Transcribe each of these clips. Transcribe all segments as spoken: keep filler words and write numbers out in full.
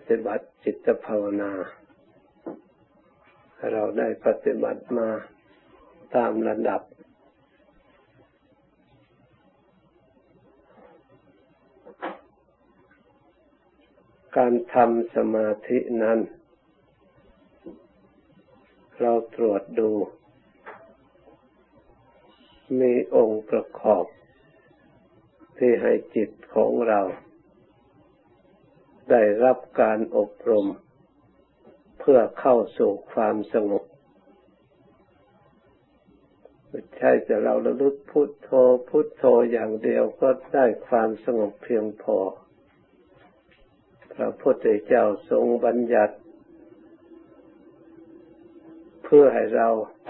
ฏิบัติจิตภาวนาเราได้ปฏิบัติมาตามระดับการทำสมาธินั้นเราตรวจดูมีองค์ประกอบที่ให้จิตของเราได้รับการอบรมเพื่อเข้าสู่ความสงบไม่ใช่แต่เราระลึกพุทโธพุทโธอย่างเดียวก็ได้ความสงบเพียงพอพระพุทธเจ้าทรงบัญญัติเพื่อให้เรา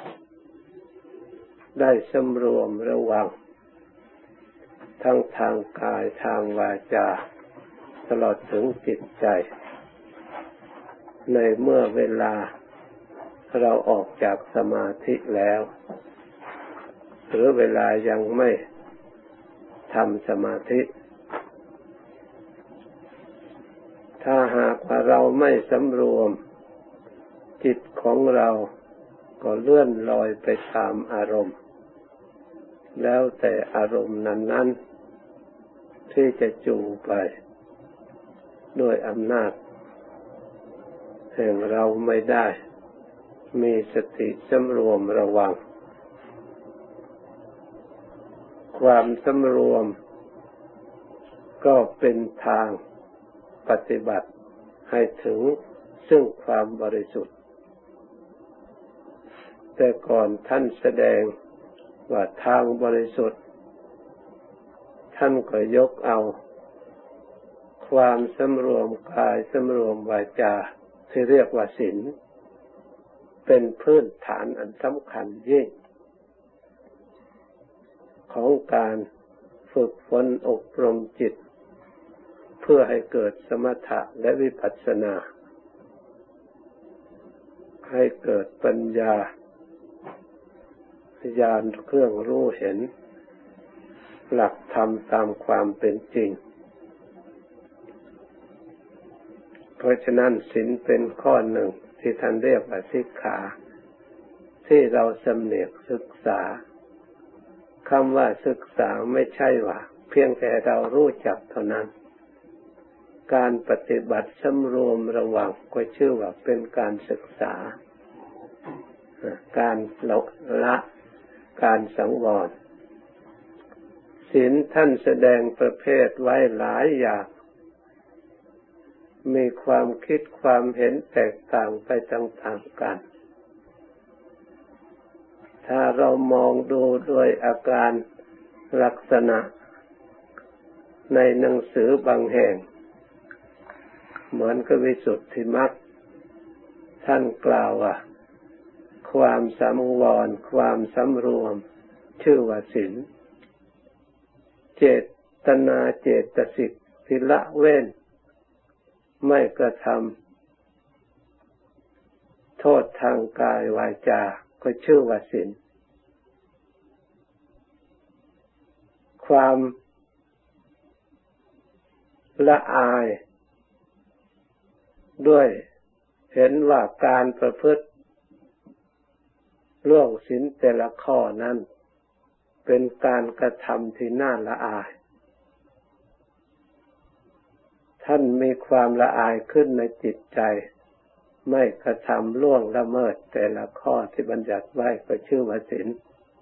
ได้สำรวมระวังทั้งทางกายทางวาจาตลอดถึงจิตใจในเมื่อเวลาเราออกจากสมาธิแล้วหรือเวลายังไม่ทำสมาธิถ้าหากว่าเราไม่สำรวมจิตของเราก็เลื่อนลอยไปตามอารมณ์แล้วแต่อารมณ์นั้นๆที่จะจูงไปด้วยอำนาจแห่งเราไม่ได้มีสติสำรวมระวังความสำรวมก็เป็นทางปฏิบัติให้ถึงซึ่งความบริสุทธิ์แต่ก่อนท่านแสดงว่าทางบริสุทธิ์ท่านก็ยกเอาความสำรวมกายสำรวมวาจาที่เรียกว่าศีลเป็นพื้นฐานอันสำคัญยิ่งของการฝึกฝนอบรมจิตเพื่อให้เกิดสมถะและวิปัสสนาให้เกิดปัญญาญาณเครื่องรู้เห็นหลักธรรมตามความเป็นจริงเพราะฉะนั้นศีลเป็นข้อหนึ่งที่ท่านเรียกว่าสิกขาที่เราสำเนียกศึกษาคำว่าศึกษาไม่ใช่ว่าเพียงแต่เรารู้จักเท่านั้นการปฏิบัติสำรวมระวังก็ชื่อว่าเป็นการศึกษาการละการสังวรศีลท่านแสดงประเภทไว้หลายอย่างมีความคิดความเห็นแตกต่างไปต่างๆกันถ้าเรามองดูโดยอาการลักษณะในหนังสือบางแห่งเหมือนกับวิสุทธิมรรคท่านกล่าวว่าความสังวรความสำรวมชื่อว่าศีลเจตนาเจตสิกที่ละเว้นไม่กระทำโทษทางกายวาจาก็ชื่อว่าศีลความละอายด้วยเห็นว่าการประพฤติล่วงศีลแต่ละข้อนั้นเป็นการกระทำที่น่าละอายท่านมีความละอายขึ้นในจิตใจไม่กระทำล่วงละเมิดแต่ละข้อที่บัญญัติไว้ก็ชื่อว่าศีล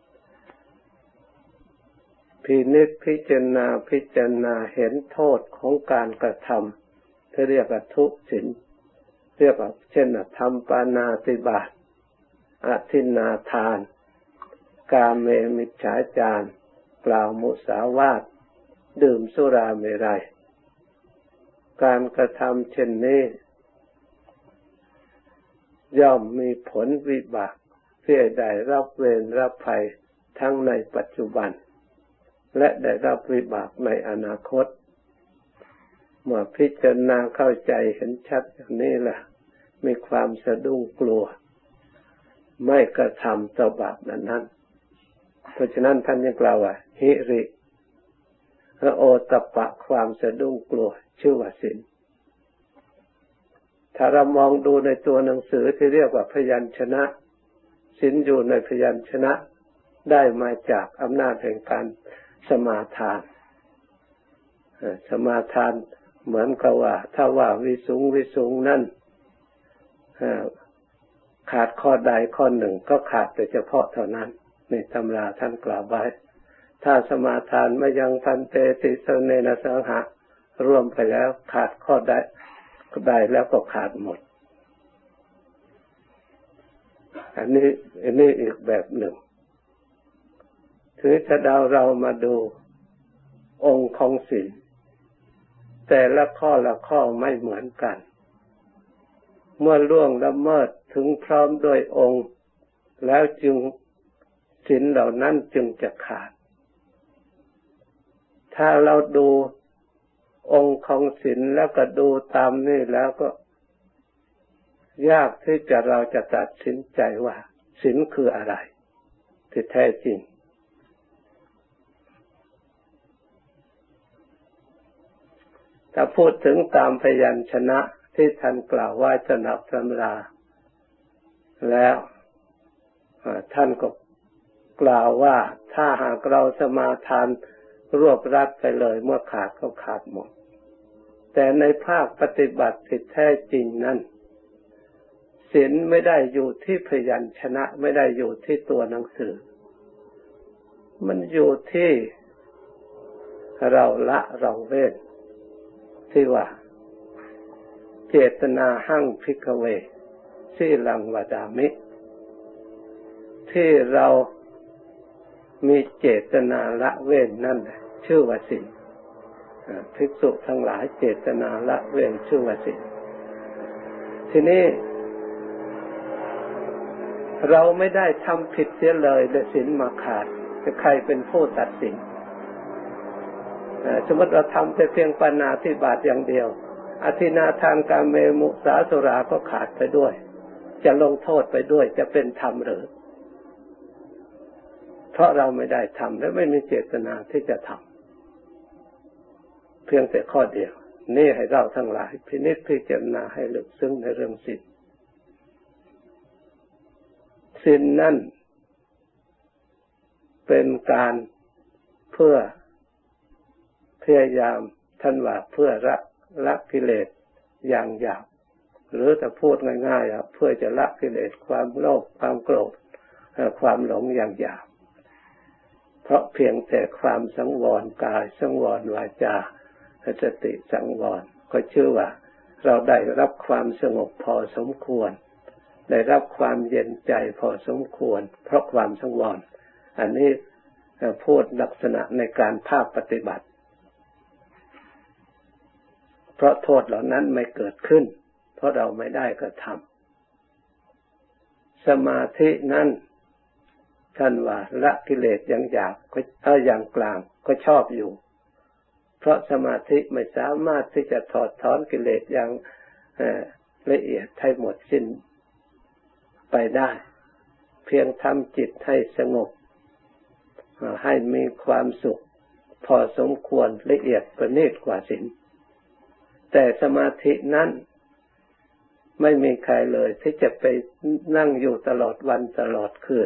พินิจพิจารณาพิจารณาเห็นโทษของการกระทำที่เรียกว่าทุศีลเรียกว่าเช่นทำปาณาติบาตอทินนาทานกาเมมิจฉาจารกล่าวมุสาวาทดื่มสุราเมรัยการกระทำเช่นนี้ย่อมมีผลวิบากที่ได้รับเวรรับภัยทั้งในปัจจุบันและได้รับวิบากในอนาคตเมื่อพิจารณาเข้าใจเห็นชัดอย่างนี้ล่ะมีความสะดุ้งกลัวไม่กระทำต่อบาปนั้นๆเพราะฉะนั้นท่านยังกล่าวว่าหิริโอตตัปปะความสะดุ้งกลัวชื่อว่าศีลถ้าเรามองดูในตัวหนังสือที่เรียกว่าพยัญชนะศีลอยู่ในพยัญชนะได้มาจากอำนาจแห่งการสมาทานสมาทานเหมือนกับว่าถ้าว่าวิสุงวิสุงนั่นขาดข้อใดข้อหนึ่งก็ขาดแต่เฉพาะเท่านั้นในตำราท่านกล่าวไว้ถ้าสมาทานไม่ยังพันเตติสเนนะสังหะรวมไปแล้วขาดข้อใดใดแล้วก็ขาดหมดอันนี้อันนี้อีกแบบหนึ่งถึงจะเราเรามาดูองค์ของศีลแต่ละข้อละข้อไม่เหมือนกันเมื่อล่วงละเมิดถึงพร้อมด้วยองค์แล้วจึงศีลเหล่านั้นจึงจะขาดถ้าเราดูองค์ของศีลแล้วก็ดูตามนี่แล้วก็ยากที่จะเราจะตัดสินใจว่าศีลคืออะไรที่แท้จริงถ้าพูดถึงตามพยัญชนะที่ท่านกล่าวไว้สนับตำราแล้วท่านก็กล่าวว่าถ้าหากเราสมาทานรวบรัดไปเลยเมื่อขาดก็ขาดหมดแต่ในภาคปฏิบัติที่แท้จริงนั้นศีลไม่ได้อยู่ที่พยัญชนะไม่ได้อยู่ที่ตัวหนังสือมันอยู่ที่เราละเราเว้นที่ว่าเจตนาหั่งภิกขเวสีลังวดามิที่เรามีเจตนาละเว้นนั่นชื่อว่าศีลภิกษุทั้งหลายเจตนาละเว้นชื่อว่าศีลทีนี้เราไม่ได้ทำผิดเสียเลยแต่ศีลมาขาดจะใครเป็นผู้ตัดสินสมมติเราทำแต่เพียงปาณาติบาตอย่างเดียวอธินาทานกาเมมุสาสุราก็ขาดไปด้วยจะลงโทษไปด้วยจะเป็นธรรมหรือเพราะเราไม่ได้ทำและไม่มีเจตนาที่จะทำเพียงแต่ข้อเดียวนี่ให้เราทั้งหลายพินิจพิจารณาให้ลึกซึ้งในเรื่องศีลศีลนั่นเป็นการเพื่อพยายามท่านว่าเพื่อละละกิเลสอย่างหยาบหรือถ้าพูดง่ายๆเพื่อจะละกิเลสความโลภความโกรธความหลงอย่างหยาบเพราะเพียงแต่ความสังวรกายสังวรวาจาสติสังวรก็ชื่อว่าเราได้รับความสงบพอสมควรได้รับความเย็นใจพอสมควรเพราะความสังวรอันนี้พูดลักษณะในการภาคปฏิบัติเพราะโทษเหล่านั้นไม่เกิดขึ้นเพราะเราไม่ได้กระทำสมาธินั้นท่านว่าละกิเลสอย่างหยาบก็เอออย่างกลางก็ชอบอยู่เพราะสมาธิไม่สามารถที่จะถอดถอนกิเลสอย่างละเอียดให้หมดสิ้นไปได้เพียงทำจิตให้สงบให้มีความสุขพอสมควรละเอียดประณีตกว่าศีลแต่สมาธินั้นไม่มีใครเลยที่จะไปนั่งอยู่ตลอดวันตลอดคืน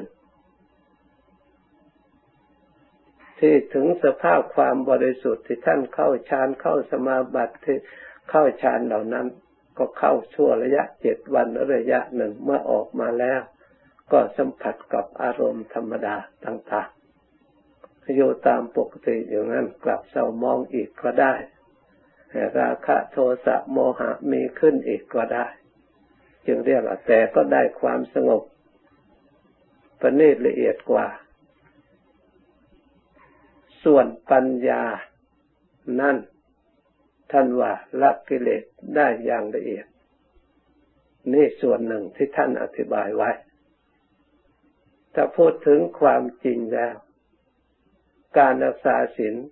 ที่ถึงสภาพความบริสุทธิ์ที่ท่านเข้าฌานเข้าสมาบัติที่เข้าฌานเหล่านั้นก็เข้าชั่วระยะเจ็ดวันระยะหนึ่งเมื่อออกมาแล้วก็สัมผัสกับอารมณ์ธรรมดาต่างๆอยู่ตามปกติอย่างนั้นกลับเศร้ามองอีกก็ได้ราคะโทสะโมหะมีขึ้นอีกก็ได้จึงเรียกว่าแต่ก็ได้ความสงบประณีตละเอียดกว่าส่วนปัญญานั่นท่านว่าละกิเลสได้อย่างละเอียดนี่ส่วนหนึ่งที่ท่านอธิบายไว้ถ้าพูดถึงความจริงแล้วการรักษาศีล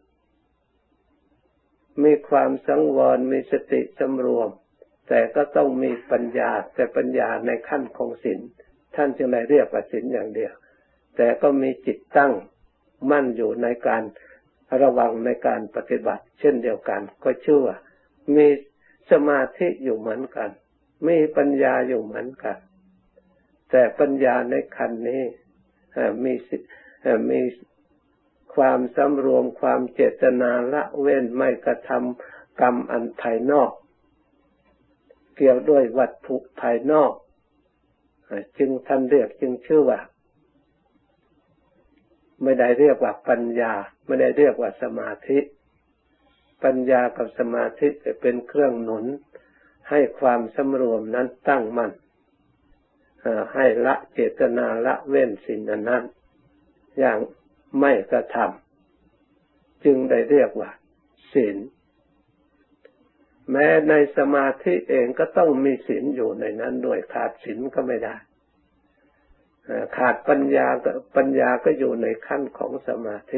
มีความสังวรมีสติสำรวมแต่ก็ต้องมีปัญญาแต่ปัญญาในขั้นของศีลท่านจึงได้เรียกว่าศีลอย่างเดียวแต่ก็มีจิตตั้งมั่นอยู่ในการระวังในการปฏิบัติเช่นเดียวกันก็ชื่อว่ามีสมาธิอยู่เหมือนกันมีปัญญาอยู่เหมือนกันแต่ปัญญาในขั้นนี้มีมีความสำรวมความเจตนาละเว้นไม่กระทำกรรมอันภายนอกเกี่ยวด้วยวัตถุภายนอกจึงท่านเรียกจึงชื่อว่าไม่ได้เรียกว่าปัญญาไม่ได้เรียกว่าสมาธิปัญญากับสมาธิเป็นเครื่องหนุนให้ความสำรวมนั้นตั้งมั่นให้ละเจตนาละเว้นสิ่งนั้นอย่างไม่กระทำจึงได้เรียกว่าศีลแม้ในสมาธิเองก็ต้องมีศีลอยู่ในนั้นด้วยขาดศีลก็ไม่ได้ขาดปัญญาก็ปัญญาก็อยู่ในขั้นของสมาธิ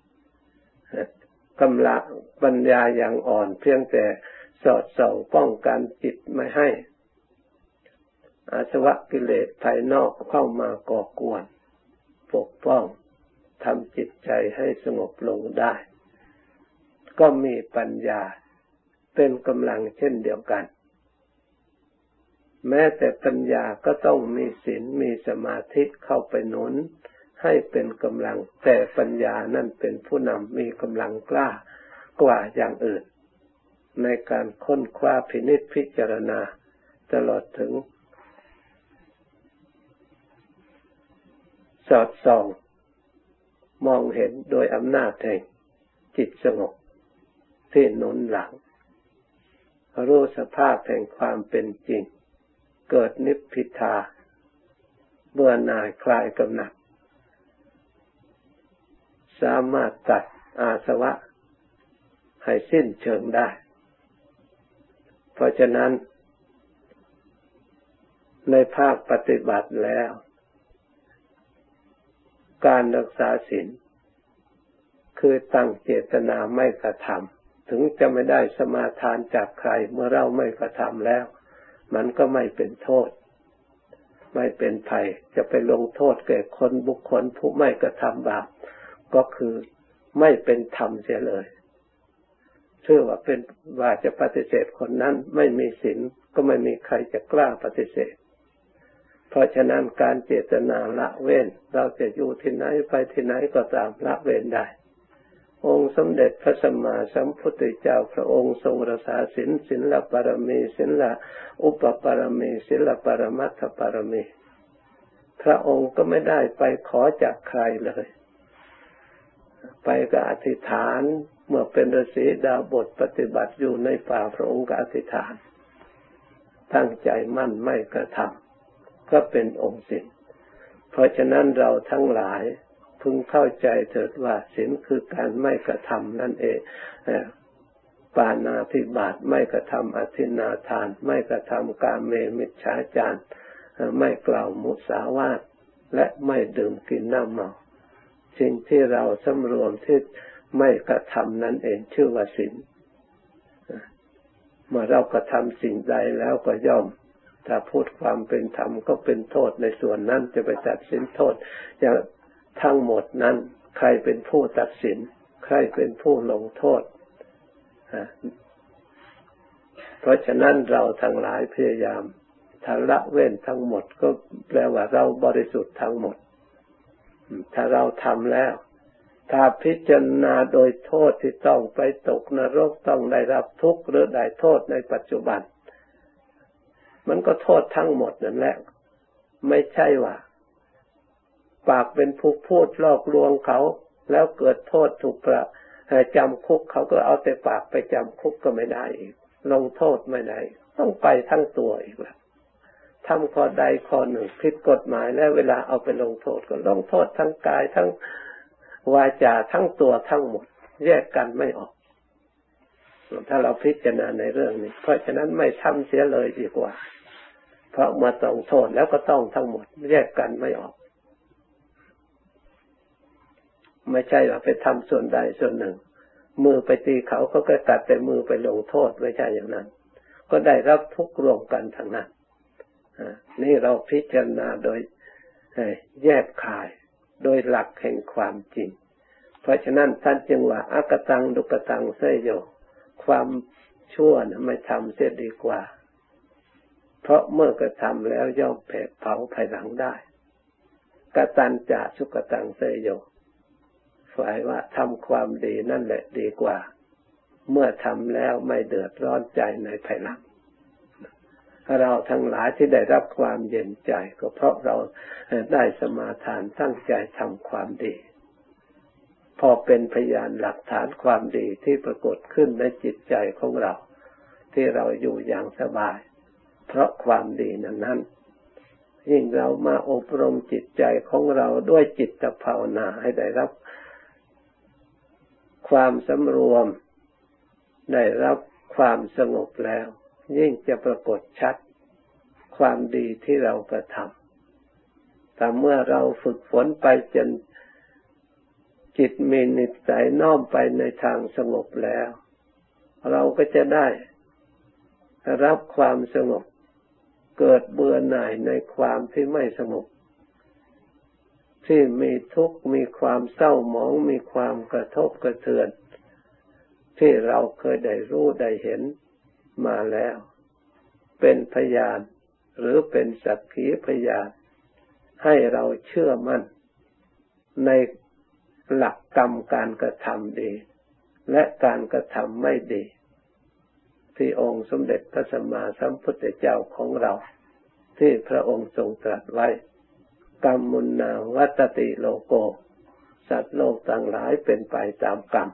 กำลังปัญญาอย่างอ่อนเพียงแต่สอดส่องป้องกันจิตไม่ให้อาสวะกิเลสภายนอกเข้ามาก่อกวนปกป้องทำจิตใจให้สงบลงได้ก็มีปัญญาเป็นกำลังเช่นเดียวกันแม้แต่ปัญญาก็ต้องมีศีลมีสมาธิเข้าไปหนุนให้เป็นกำลังแต่ปัญญานั่นเป็นผู้นำมีกำลังกล้ากว่าอย่างอื่นในการค้นคว้าพินิจพิจารณาตลอดถึงสอดส่องมองเห็นโดยอำนาจแห่งจิตสงบที่หนุนหลังรู้สภาพแห่งความเป็นจริงเกิดนิพพิทาเบื่อหน่ายคลายกำหนัดสามารถตัดอาสวะให้สิ้นเชิงได้เพราะฉะนั้นในภาคปฏิบัติแล้วการรักษาศีลคือตั้งเจตนาไม่กระทำถึงจะไม่ได้สมาทานจากใครเมื่อเราไม่กระทำแล้วมันก็ไม่เป็นโทษไม่เป็นภัยจะไปลงโทษแก่คนบุคคลผู้ไม่กระทำบาปก็คือไม่เป็นธรรมเสียเลยชื่อว่าเป็นว่าจะปฏิเสธคนนั้นไม่มีศีลก็ไม่มีใครจะกล้าปฏิเสธเพราะฉะนั้นการเจตนาละเว้นเราจะอยู่ที่ไหนไปที่ไหนก็ตามละเว้นได้องค์สมเด็จพระสัมมาสัมพุทธเจ้าพระองค์ทรงรักษาศีลศีลปรมีศีลอุปปรมีศีลปรมัตถปรมีพระองค์ก็ไม่ได้ไปขอจากใครเลยไปก็อธิษฐานเมื่อเป็นฤาษีดาบทปฏิบัติอยู่ในป่าพระองค์ก็อธิษฐานตั้งใจมั่นไม่กระทำก็เป็นองค์ศีลเพราะฉะนั้นเราทั้งหลายพึงเข้าใจเถิดว่าศีลคือการไม่กระทำนั่นเองปาณาติบาตไม่กระทำอทินนาทานไม่กระทำกาเมมิจฉาจารไม่กล่าวมุสาวาทและไม่ดื่มกินน้ำเมาสิ่งที่เราสำรวมที่ไม่กระทำนั่นเองชื่อว่าศีลเมื่อเรากระทำสิ่งใดแล้วก็ย่อมถ้าพูดความเป็นธรรมก็เป็นโทษในส่วนนั้นจะไปตัดสินโทษอย่างทั้งหมดนั้นใครเป็นผู้ตัดสินใครเป็นผู้ลงโทษเพราะฉะนั้นเราทั้งหลายพยายามถ้าละเว้นทั้งหมดก็แปลว่าเราบริสุทธิ์ทั้งหมดถ้าเราทำแล้วถ้าพิจารณาโดยโทษที่ต้องไปตกนรกต้องได้รับทุกข์หรือได้โทษในปัจจุบันมันก็โทษทั้งหมดนั่นแหละไม่ใช่ว่าปากเป็นผู้พูดหลอกลวงเขาแล้วเกิดโทษถูกประจำคุกเขาก็เอาแต่ปากไปจำคุกก็ไม่ได้อีกลงโทษไม่ได้ต้องไปทั้งตัวอีกแล้วทำข้อใดข้อหนึ่งผิดกฎหมายแล้วเวลาเอาไปลงโทษก็ลงโทษทั้งกายทั้งวาจาทั้งตัวทั้งหมดแยกกันไม่ออกถ้าเราพิจารณาในเรื่องนี้เพราะฉะนั้นไม่ทำเสียเลยดีกว่าเพราะมาต้องโทษแล้วก็ต้องทั้งหมดแยกกันไม่ออกไม่ใช่ว่าไปทำส่วนใดส่วนหนึ่งมือไปตีเขาเขาก็ตัดแต่มือไปลงโทษไม่ใช่อย่างนั้นก็ได้รับทุกข์รวมกันทั้งนั้นนี่เราพิจารณาโดยแยกขายโดยหลักแห่งความจริงเพราะฉะนั้นท่านจึงว่าอกตังดุกตังเสยโยความชั่วนะไม่ทำเสียดีกว่าเพราะเมื่อกระทำแล้วย่อมแผดเผาภายหลังได้กตัญจะสุขตังเสยโยฝ่ายว่าทำความดีนั่นแหละดีกว่าเมื่อทำแล้วไม่เดือดร้อนใจในภายหลังเราทั้งหลายที่ได้รับความเย็นใจก็เพราะเราได้สมาทานตั้งใจทำความดีพอเป็นพยานหลักฐานความดีที่ปรากฏขึ้นในจิตใจของเราที่เราอยู่อย่างสบายเพราะความดีนั้นนั้นยิ่งเรามาอบรมจิตใจของเราด้วยจิตภาวนาให้ได้รับความสำรวมได้รับความสงบแล้วยิ่งจะปรากฏชัดความดีที่เรากระทำแต่เมื่อเราฝึกฝนไปจนจิตมีนิสัยน้อมไปในทางสงบแล้วเราก็จะได้รับความสงบเกิดเบื่อหน่ายในความที่ไม่สงบที่มีทุกข์มีความเศร้าหมองมีความกระทบกระเทือนที่เราเคยได้รู้ได้เห็นมาแล้วเป็นพยานหรือเป็นสักขีพยานให้เราเชื่อมั่นในหลักกรรมการกระทำดีและการกระทำไม่ดีที่องค์สมเด็จพระสัมมาสัมพุทธเจ้าของเราที่พระองค์ทรงตรัสไว้กรรมมุนนาวัตติโลโกสัตว์โลกต่างหลายเป็นไปตามกรรม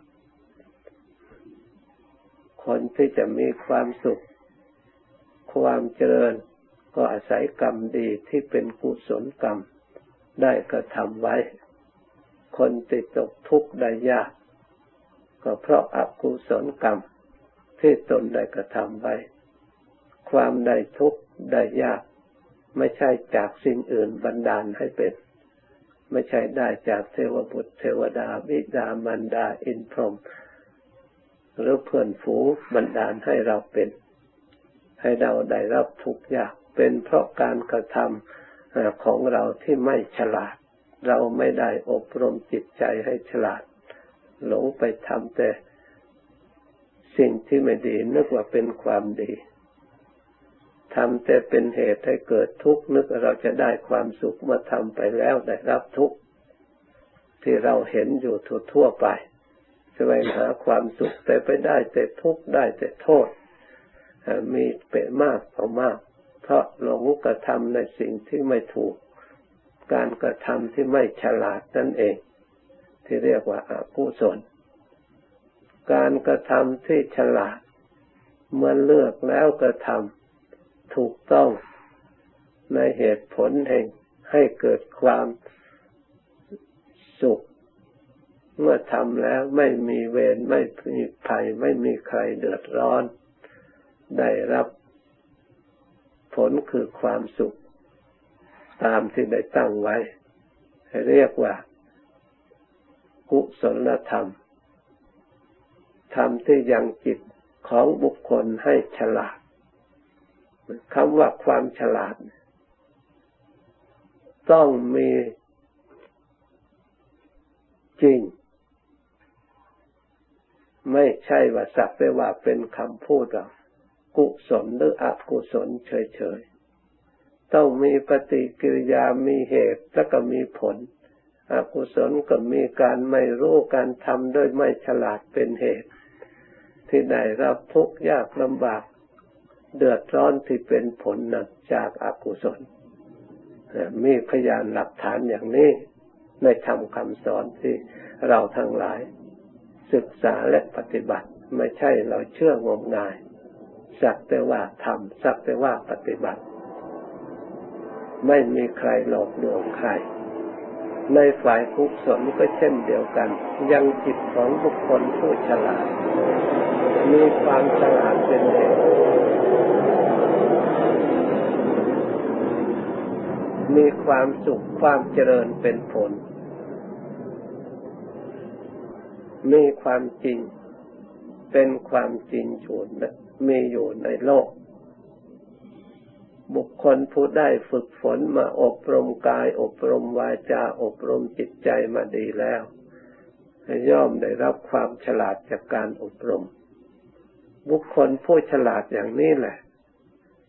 คนที่จะมีความสุขความเจริญก็อาศัยกรรมดีที่เป็นกุศลกรรมได้กระทำไว้คนติดตกทุกข์ได้ยากก็เพราะอกุศลกรรมที่ตนได้กระทำไว้ความได้ทุกข์ได้ยากไม่ใช่จากสิ่งอื่นบันดาลให้เป็นไม่ใช่ได้จากเทวบุตรเทวดาบิดามารดาอินทร์พรหมหรือเพื่อนฝูงบันดาลให้เราเป็นให้เราได้รับทุกข์ยากเป็นเพราะการกระทำของเราที่ไม่ฉลาดเราไม่ได้อบรมจิตใจให้ฉลาดหลงไปทำแต่สิ่งที่ไม่ดีนึกว่าเป็นความดีทำแต่เป็นเหตุให้เกิดทุกข์นึกว่าเราจะได้ความสุขเมื่อทำไปแล้วได้รับทุกข์ที่เราเห็นอยู่ทั่วๆไปแสวงหาความสุขแต่ไปได้แต่ทุกข์ได้แต่โทษมีเป็นมากต่อมากเพราะหลงกระทำในสิ่งที่ไม่ถูกการกระทำที่ไม่ฉลาดนั่นเองที่เรียกว่าอกุศลการกระทำที่ฉลาดเมื่อเลือกแล้วกระทำถูกต้องในเหตุผลแห่งให้เกิดความสุขเมื่อทำแล้วไม่มีเวรไม่มีภัยไม่มีใครเดือดร้อนได้รับผลคือความสุขตามที่ได้ตั้งไว้เรียกว่ากุศลธรรมธรรมที่ยังจิตของบุคคลให้ฉลาดคำว่าความฉลาดต้องมีจริงไม่ใช่ว่าสักแต่ว่าเป็นคำพูดเรากุศลหรืออกุศลเฉยๆต้องมีปฏิกิริยามีเหตุแล้วก็มีผลอกุศลก็มีการไม่รู้การทำโดยไม่ฉลาดเป็นเหตุที่ได้รับทุกข์ยากลำบากเดือดร้อนที่เป็นผลหนักจากอกุศลมีพยานหลักฐานอย่างนี้ในธรรมคำสอนที่เราทั้งหลายศึกษาและปฏิบัติไม่ใช่เราเชื่องมงายสักแต่ว่าทำสักแต่ว่าปฏิบัติไม่มีใครหลอกลวงใครในฝ่ายกุศลก็เช่นเดียวกันยังจิตของบุคคลผู้ฉลาดมีความฉลาดเป็นเหตุมีความสุขความเจริญเป็นผลมีความจริงเป็นความจริงอยู่มีอยู่ในโลกบุคคลผู้ได้ฝึกฝนมาอบรมกายอบรมวาจาอบรมจิตใจมาดีแล้วย่อมได้รับความฉลาดจากการอบรมบุคคลผู้ฉลาดอย่างนี้แหละ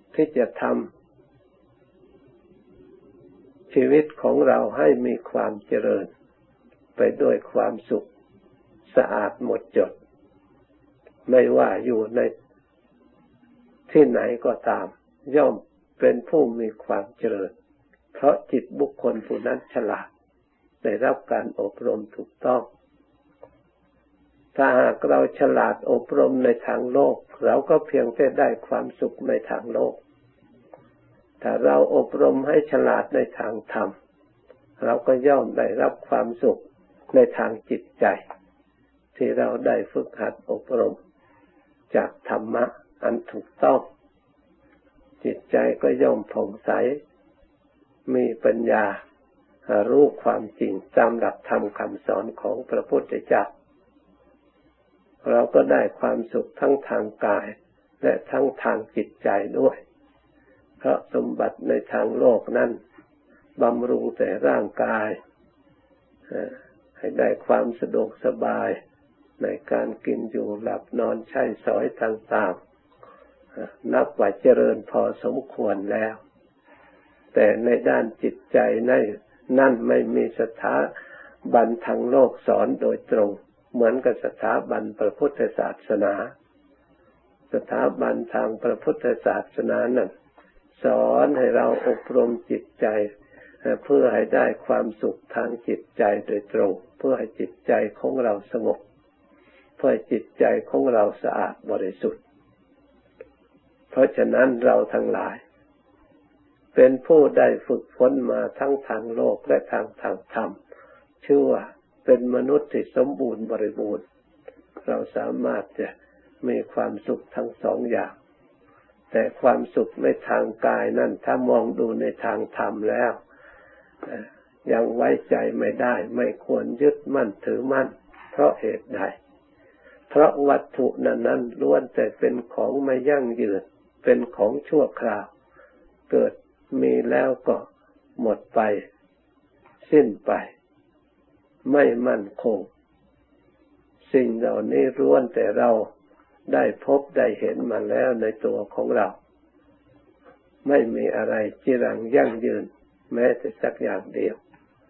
ที่จะทำชีวิตของเราให้มีความเจริญไปด้วยความสุขสะอาดหมดจดไม่ว่าอยู่ในที่ไหนก็ตามย่อมเป็นผู้มีความเจริญเพราะจิตบุคคลผู้นั้นฉลาดได้รับการอบรมถูกต้องถ้าหากเราฉลาดอบรมในทางโลกเราก็เพียงแต่ได้ความสุขในทางโลกถ้าเราอบรมให้ฉลาดในทางธรรมเราก็ย่อมได้รับความสุขในทางจิตใจที่เราได้ฝึกหัดอบรมจากธรรมะอันถูกต้องจิตใจก็ย่อมผ่องใสมีปัญญารู้ความจริงตามหลักธรรมคำสอนของพระพุทธเจ้าเราก็ได้ความสุขทั้งทางกายและทั้งทางจิตใจด้วยเพราะสมบัติในทางโลกนั้นบำรุงแต่ร่างกายให้ได้ความสะดวกสบายในการกินอยู่หลับนอนใช้สอยต่างๆนับว่าเจริญพอสมควรแล้วแต่ในด้านจิตใจนั่นนั่นไม่มีสถาบันทางโลกสอนโดยตรงเหมือนกับสถาบันพระพุทธศาสนาสถาบันทางพระพุทธศาสนานั้นสอนให้เราอบรมจิตใจเพื่อให้ได้ความสุขทางจิตใจโดยตรงเพื่อให้จิตใจของเราสงบเพื่อให้จิตใจของเราสะอาดบริสุทธิ์เพราะฉะนั้นเราทั้งหลายเป็นผู้ได้ฝึกฝนมาทั้งทางโลกและทางทางธรรมชื่อว่าเป็นมนุษย์ที่สมบูรณ์บริบูรณ์เราสามารถจะมีความสุขทั้งสองอย่างแต่ความสุขในทางกายนั่นถ้ามองดูในทางธรรมแล้วยังไว้ใจไม่ได้ไม่ควรยึดมั่นถือมั่นเพราะเหตุใดเพราะวัตถุนั้นนั้นล้วนแต่เป็นของไม่ยั่งยืนเป็นของชั่วคราวเกิดมีแล้วก็หมดไปสิ้นไปไม่มั่นคงสิ่งเหล่านี้ล้วนแต่เราได้พบได้เห็นมาแล้วในตัวของเราไม่มีอะไรจีรังยั่งยืนแม้แต่สักอย่างเดียว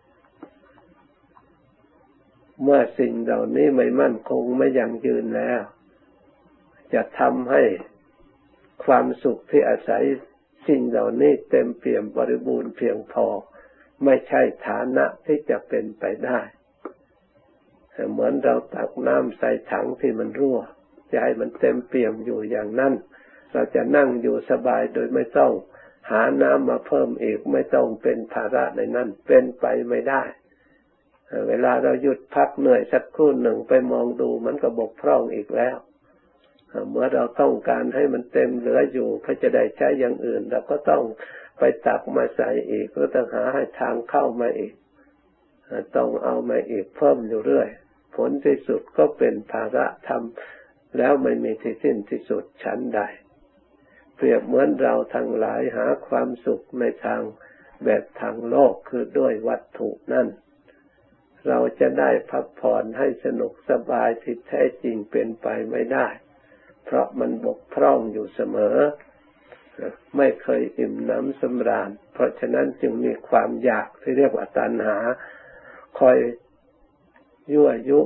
เมื่อสิ่งเหล่านี้ไม่มั่นคงไม่ยั่งยืนแล้วจะทำให้ความสุขที่อาศัยสิ่งเหล่านี้เต็มเปี่ยมบริบูรณ์เพียงพอไม่ใช่ฐานะที่จะเป็นไปได้เหมือนเราตักน้ำใส่ถังที่มันรั่วจะให้มันเต็มเปี่ยมอยู่อย่างนั้นเราจะนั่งอยู่สบายโดยไม่ต้องหาน้ำมาเพิ่มอีกไม่ต้องเป็นภาระในนั้นเป็นไปไม่ได้เวลาเราหยุดพักเหนื่อยสักครู่หนึ่งไปมองดูมันก็บกพร่องอีกแล้วเมื่อเราต้องการให้มันเต็มเหลืออยู่เพื่อจะได้ใช้อย่างอื่นเราก็ต้องไปตักมาใส่อีกก็ต้องหาให้ทางเข้ามาอีกต้องเอามาอีกเพิ่มอยู่เรื่อยผลที่สุดก็เป็นภาระทำแล้วไม่มีที่สิ้นที่สุดฉันใดเปรียบเหมือนเราทั้งหลายหาความสุขในทางแบบทางโลกคือด้วยวัตถุนั่นเราจะได้พักผ่อนให้สนุกสบายที่แท้จริงเป็นไปไม่ได้เพราะมันบกพร่องอยู่เสมอไม่เคยอิ่มหนำสำราญเพราะฉะนั้นจึงมีความอยากที่เรียกว่าตัณหาคอยยั่วยุ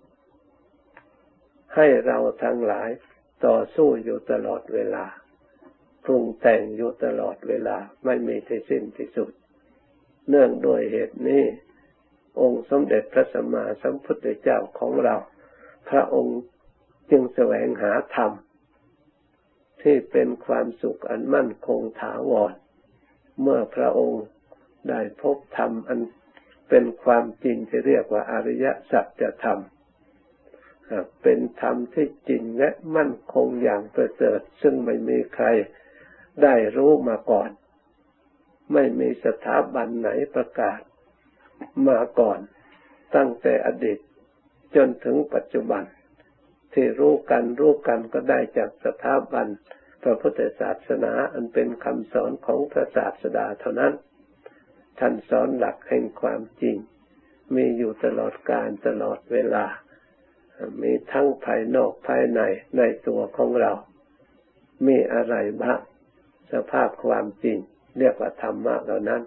ให้เราทั้งหลายต่อสู้อยู่ตลอดเวลาปรุงแต่งอยู่ตลอดเวลาไม่มีที่สิ้นที่สุดเนื่องด้วยเหตุนี้องค์สมเด็จพระสัมมาสัมพุทธเจ้าของเราพระองค์จึงแสวงหาธรรมที่เป็นความสุขอันมั่นคงถาวรเมื่อพระองค์ได้พบธรรมอันเป็นความจริงที่เรียกว่าอริยสัจธรรมเป็นธรรมที่จริงและมั่นคงอย่างประเสริฐซึ่งไม่มีใครได้รู้มาก่อนไม่มีสถาบันไหนประกาศมาก่อนตั้งแต่อดีตจนถึงปัจจุบันที่รู้กันรู้กันก็ได้จากสถาบันพระพุทธศาสนาอันเป็นคำสอนของพระศาสดาเท่านั้นท่านสอนหลักแห่งความจริงมีอยู่ตลอดกาลตลอดเวลามีทั้งภายนอกภายในในตัวของเรามีอะไรบ้างสภาพความจริงเรียกว่าธรรมะเหล่านั้น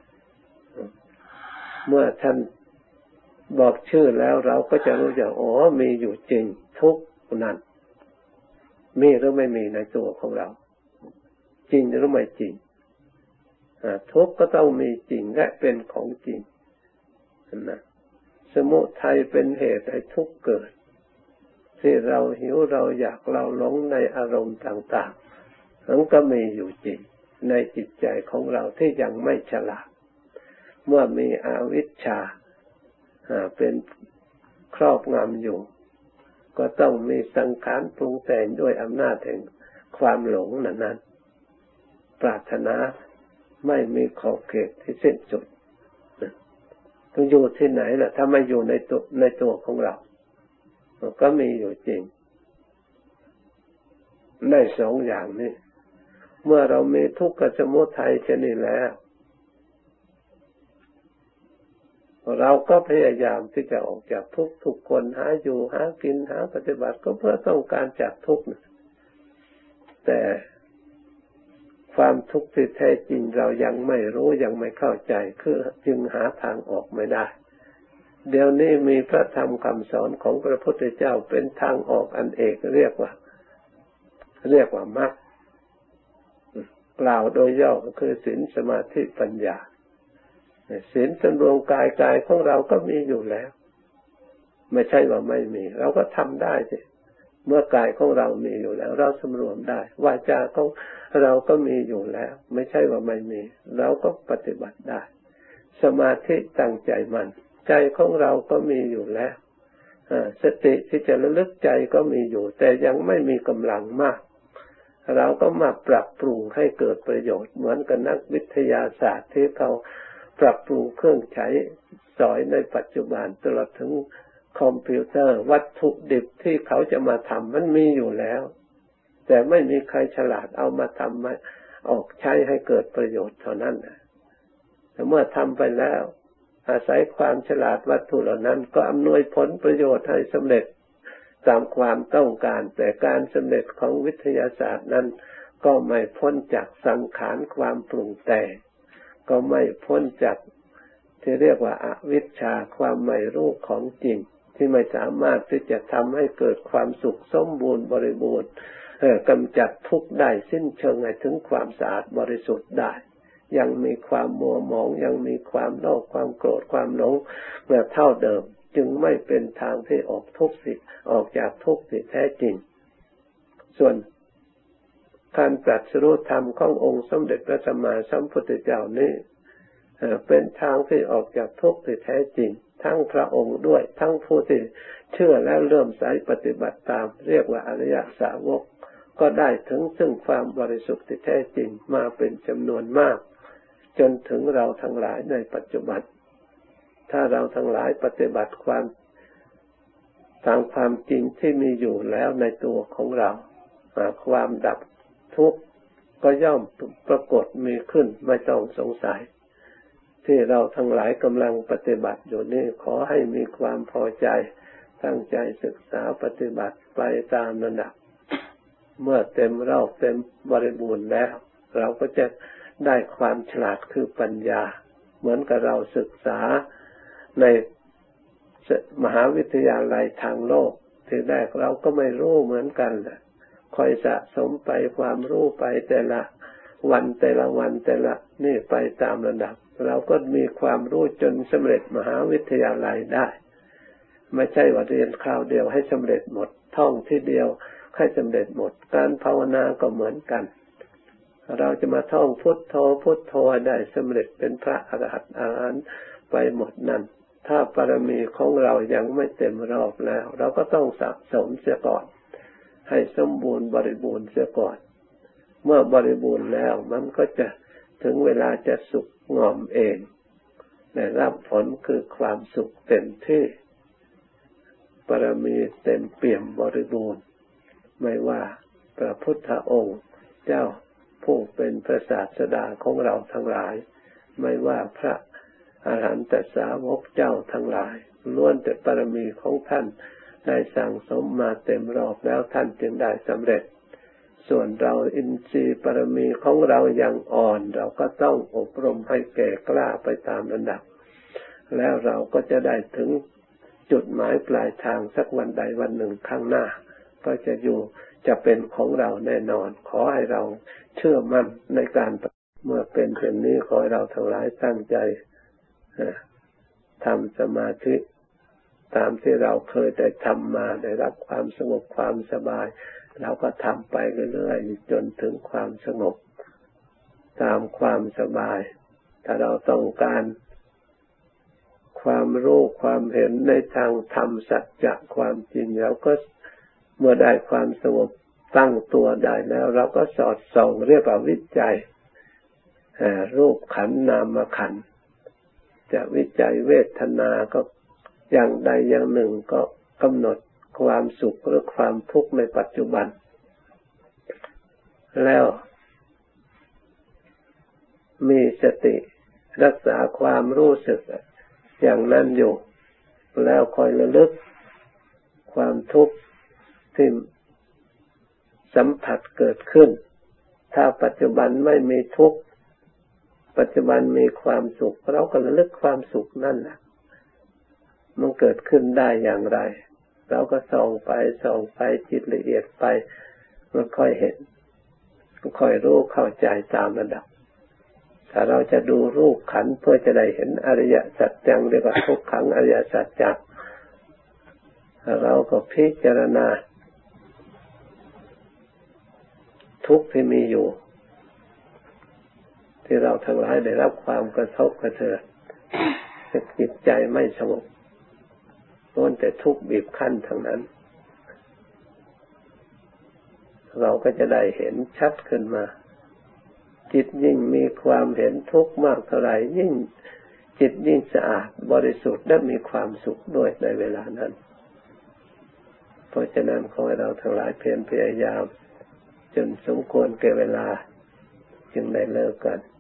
เมื่อท่านบอกชื่อแล้วเราก็จะรู้จักอ๋อมีอยู่จริงทุกข์นั้นมีหรือไม่มีในตัวของเราจริงหรือไม่จริงทุกข์ก็ต้องมีจริงและเป็นของจริงนะสมุทัยเป็นเหตุให้ทุกข์เกิดที่เราหิวเราอยากเราหลงในอารมณ์ต่างๆนั้นก็มีอยู่จริงในจิตใจของเราที่ยังไม่ฉลาดเมื่อมีอวิชชาเป็นครอบงำอยู่ก็ต้องมีสังขารปรุงแต่งด้วยอำนาจแห่งความหลงนั้นปรารถนาไม่มีขอบเขตที่สิ้นสุดจะอยู่ที่ไหนล่ะถ้าไม่อยู่ในตัวในตัวของเราก็มีอยู่จริงได้สองอย่างนี้เมื่อเรามีทุกข์กับสมุทัยเช่นนี้แล้วเราก็พยายามที่จะออกจากทุกข์ทุกคนหาอยู่หากินหาปฏิบัติก็เพื่อต้องการจากทุกข์แต่ความทุกข์ที่แท้จริงเรายังไม่รู้ยังไม่เข้าใจคือจึงหาทางออกไม่ได้เดี๋ยวนี้มีพระธรรมคำสอนของพระพุทธเจ้าเป็นทางออกอันเอกเรียกว่าเรียกว่ามรรคกล่าวโดยย่อก็คือศีลสมาธิปัญญาศีลสำรวมกายกายของเราก็มีอยู่แล้วไม่ใช่ว่าไม่มีเราก็ทำได้สิเมื่อกายของเรามีอยู่แล้วเราสำรวมได้วาจาของเราก็มีอยู่แล้วไม่ใช่ว่าไม่มีเราก็ปฏิบัติได้สมาธิตั้งใจมั่นใจของเราก็มีอยู่แล้วสติที่จะระลึกใจก็มีอยู่แต่ยังไม่มีกำลังมากเราก็มาปรับปรุงให้เกิดประโยชน์เหมือนกับนักวิทยาศาสตร์ที่เขาปรับปรุงเครื่องใช้สอยในปัจจุบันตลอดถึงคอมพิวเตอร์วัตถุดิบที่เขาจะมาทำมันมีอยู่แล้วแต่ไม่มีใครฉลาดเอามาทำมาออกใช้ให้เกิดประโยชน์เท่านั้นแต่เมื่อทำไปแล้วอาศัยความฉลาดวัตถุเหล่านั้นก็อำนวยผลประโยชน์ให้สำเร็จตามความต้องการแต่การสำเร็จของวิทยาศาสตร์นั้นก็ไม่พ้นจากสังขารความปรุงแต่งก็ไม่พ้นจากที่เรียกว่าอวิชชาความไม่รู้ของจริงที่ไม่สามารถที่จะทำให้เกิดความสุขสมบูรณ์บริบูรณ์กำจัดทุกข์ได้สิ้นเชิงให้ถึงความสะอาดบริสุทธิ์ได้ยังมีความมัวหมองยังมีความโลภความโกรธความหลงเมื่อเท่าเดิมจึงไม่เป็นทางที่ออกทุกข์สิออกจากทุกข์ที่แท้จริงส่วนการตรัสรู้ธรรมขององค์สมเด็จพระสัมมาสัมพุทธเจ้านี้เป็นทางที่ออกจากทุกข์ที่แท้จริงทั้งพระองค์ด้วยทั้งผู้ที่เชื่อและเริ่มใส่ปฏิบัติตามเรียกว่าอริยสาวกก็ได้ถึงซึ่งความบริสุทธิ์ที่แท้จริงมาเป็นจำนวนมากจนถึงเราทั้งหลายในปัจจุบันถ้าเราทั้งหลายปฏิบัติความตามความจริงที่มีอยู่แล้วในตัวของเราความดับทุกข์ก็ย่อมปรากฏมีขึ้นไม่ต้องสงสัยที่เราทั้งหลายกำลังปฏิบัติอยู่นี้ขอให้มีความพอใจตั้งใจศึกษาปฏิบัติไปตามระดับเมื่อเต็มรอบเต็มบริบูรณ์แล้วเราก็จะได้ความฉลาดคือปัญญาเหมือนกับเราศึกษาในมหาวิทยาลัยทางโลกทีแรกเราก็ไม่รู้เหมือนกันแหละคอยสะสมไปความรู้ไปแต่ละวันแต่ละวันแต่ละนี่ไปตามระดับเราก็มีความรู้จนสำเร็จมหาวิทยาลัยได้ไม่ใช่ว่าเรียนคราวเดียวให้สำเร็จหมดท่องทีเดียวให้สำเร็จหมดการภาวนาก็เหมือนกันเราจะมาท่องพุทโธพุทโธได้สำเร็จเป็นพระอรหันต์อรหันต์ไปหมดนั้นถ้าบารมีของเรายังไม่เต็มรอบแล้วเราก็ต้องสะสมเสียก่อนให้สมบูรณ์บริบูรณ์เสียก่อนเมื่อบริบูรณ์แล้วมันก็จะถึงเวลาจะสุขงอมเองได้รับผลคือความสุขเต็มที่บารมีเต็มเปี่ยมบริบูรณ์ไม่ว่าพระพุทธองค์เจ้าผู้เป็นพระศาสดาของเราทั้งหลายไม่ว่าพระอรหันตสาวกเจ้าทั้งหลายล้วนแต่บารมีของท่านได้สั่งสมมาเต็มรอบแล้วท่านจึงได้สำเร็จส่วนเราอินทรีย์ปรมีของเรายังอ่อนเราก็ต้องอบรมให้แก่กล้าไปตามระดับแล้วเราก็จะได้ถึงจุดหมายปลายทางสักวันใดวันหนึ่งข้างหน้าก็จะอยู่จะเป็นของเราแน่นอนขอให้เราเชื่อมั่นในการเมื่อเป็นเช่นนี้ขอให้เราทั้งหลายตั้งใจทำสมาธิตามที่เราเคยได้ทำมาได้รับความสงบความสบายเราก็ทำไปเรื่อยๆจนถึงความสงบตามความสบายถ้าเราต้องการความรู้ความเห็นในทางธรรมสัจจะความจริงเราก็เมื่อได้ความสงบตั้งตัวได้แล้วเราก็สอดส่องเรียกว่าวิจัยรูปขันธ์นามขันธ์จะวิจัยเวทนาก็อย่างใดอย่างหนึ่งก็กำหนดความสุขหรือความทุกข์ในปัจจุบันแล้วมีสติรักษาความรู้สึกอย่างนั้นอยู่แล้วคอยระลึกความทุกข์ที่สัมผัสเกิดขึ้นถ้าปัจจุบันไม่มีทุกข์ปัจจุบันมีความสุขเราก็ระลึกความสุขนั่นแหละมันเกิดขึ้นได้อย่างไรเราก็ส่องไปส่องไปจิตละเอียดไปมันค่อยเห็นค่อยรู้เข้าใจตามระดับถ้าเราจะดูรูปขันธ์เพื่อจะได้เห็นอริยสัจจังเรียกว่าทุกขังอริยสัจจะเราก็พิจารณาทุกข์ที่มีอยู่ที่เราทั้งหลายได้รับความกระทบกระเทือนจิตใจไม่สงบล้วนแต่ทุกข์บีบคั้นทั้งนั้นเราก็จะได้เห็นชัดขึ้นมาจิตยิ่งมีความเห็นทุกข์มากเท่าไหร่ยิ่งจิตยิ่งสะอาดบริสุทธิ์และมีความสุขด้วยในเวลานั้นเพราะฉะนั้นขอให้เราทั้งหลายเพียรพยายามจนสมควรแก่เวลาจึงได้เลิกกัน